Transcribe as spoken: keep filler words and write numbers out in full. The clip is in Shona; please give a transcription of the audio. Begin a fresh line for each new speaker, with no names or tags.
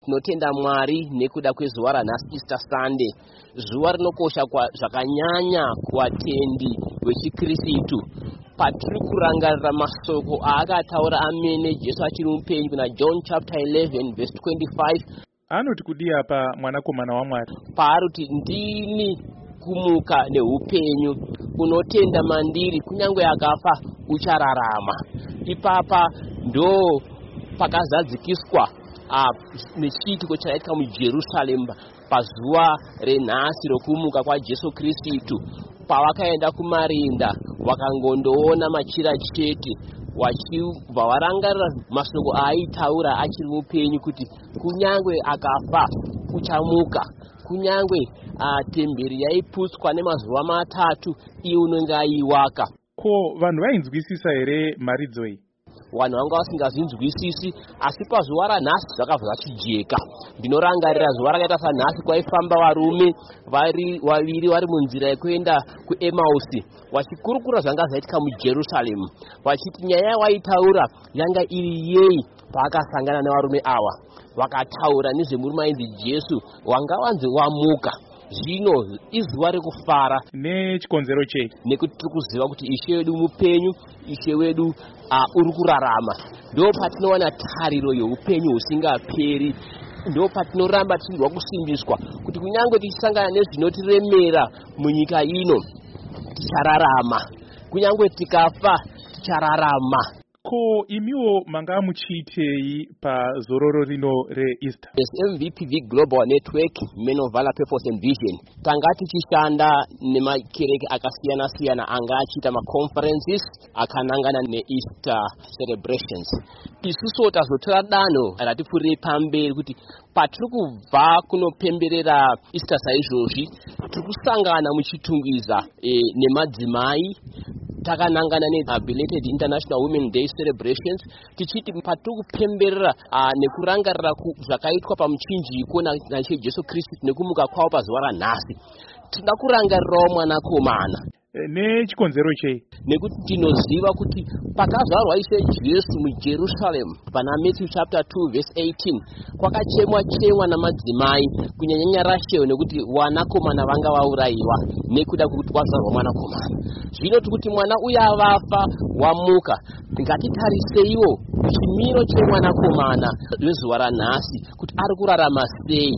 Tinotenda Mwari nekuda kwezuva ranhasi Easter Sunday. Zuva rinokosha kwa zvakanyanya kuvatendi vechikristu. Patiri kurangarira masoko aakataura amene Jesu achiri mupenyu kuna John chapter eleven verse twenty-five.
Anoti kudii apa mwanakomana waMwari?
Paruti ndini kumuka neupenyu, unotenda mandiri kunyange akafa uchararama. Ipapa ndo pakazadzikiswa nechiitiko chaitika muJerusaremu pazuva renhasi rokumuka kwa Jesu Kristu. Pavakaenda kumarinda vakangondoona machira chete, vachibva varangarira masoko aaitaura achiri mupenyu kuti kunyange akafa uchamuka, kunyange temberi yaiputswa nemazuva matatu iye unenge aiwaka.
Ko vanhu vainzwisisa here maridzo iyi?
Vanhu vanga vasingazinzwisisi, asi pazuva ranhasi zvakabva zvachijeka. Ndinorangarira zuva rakaita sanhasi kwaifamba varume vari vaviri vari munzira yekuenda kuEmausi, vachikurukura zvanga zvaitika muJerusaremu, vachiti nyaya yawaitaura yanga iri yei. Paakasangana nevarume ava vakataura nezvemurume ainzi Jesu wanga wanzi wamuka. Zvino izuva rekufara.
Nechikonzero chei?
Nekuti tiri kuziva kuti Ishe wedu mupenyu, Ishe wedu uh, uri kurarama. Ndo patinowana tariro youpenyu husingaperi. Ndo patinoramba tichirwa kusimbiswa kuti kunyange tichisangana nezvinotiremera munyika ino tichararama, kunyange tikafa tichararama.
Ko imiwo manga muchiitei pazororo rino reEaster?
As M V P V Global Network, Men of Valor, Purpose and Vision, tanga tichishanda nemakereke akasiyana siyana anga achita maconferences akanangana neEaster celebrations. Isusu tazotora danho ratipfuurei pamberi kuti patiri kubva kunopemberera Easter saizvozvi tiri kusangana muchitungwiza e, nemadzimai. Takanangana ne-Belated International Women Day celebrations, tichiti patiri kupemberera uh, nekurangarira zvakaitwa pamuchinjiko naShe Jesu Kristu nekumuka kwawo pazuva ranhasi. Tinoda kurangarirawo mwanakomana.
Nechikonzero chei?
Nekuti tinoziva kuti pakazvarwa Ishe Jesu muJerusaremu pana Matthew chapter two verse eighteen kwakachemwa chemwa namadzimai kunyanyanya Rachel nekuti wanakomana vanga vaurayiwa nekuda kuti kwazvarwa mwanakomana. Zvino kuti mwana uya vafa wamuka, ngatitariseiwo chimiro chemwanakomana wezuva ranhasi kuti ari kurarama sei.